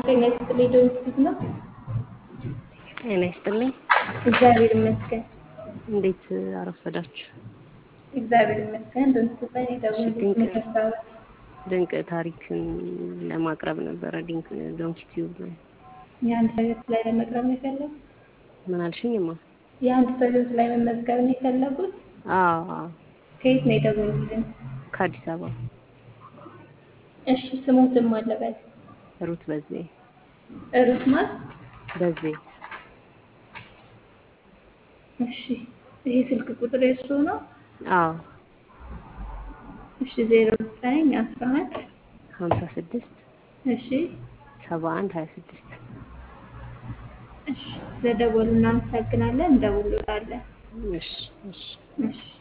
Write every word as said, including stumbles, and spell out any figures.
ጤና ይስጥልኝ ዶክተር ነው። ጤና ይስጥልኝ። እግዚአብሔር ይመስገን። እንዴት አረፈዳችሁ? እግዚአብሔር ይመስገን። ዶክተር እሺ፣ ይደውል ድንቅ መከታተል ድንቅ ታሪክን ለማቅረብ ነበረ ዲንክ ዶንኪ ቲዩብ ላይ። የአንድ ሰው ህይወት ላይ ለመቅረብ ነው የፈለጉት? ምን አልሽኝማ? የአንድ ሰው ህይወት ላይ መመዝገብ ነው የፈለጉት? አዎ አዎ፣ ከየት ነው የደወሉልን? ከአዲስ አበባ። እሺ ስሙትም አለበት። ሩት በዜ። ሩት ማለት በዜ። እሺ ይሄ ስልክ ቁጥር የሱ ነው? አዎ። እሺ ዜሮ ዘጠኝ አስራ አንድ ሀምሳ ስድስት እሺ ሰባ አንድ ሀያ ስድስት። እሺ ስለደወሉ እናመሰግናለን። እንደውልዎታለን። እሺ እሺ። እሺ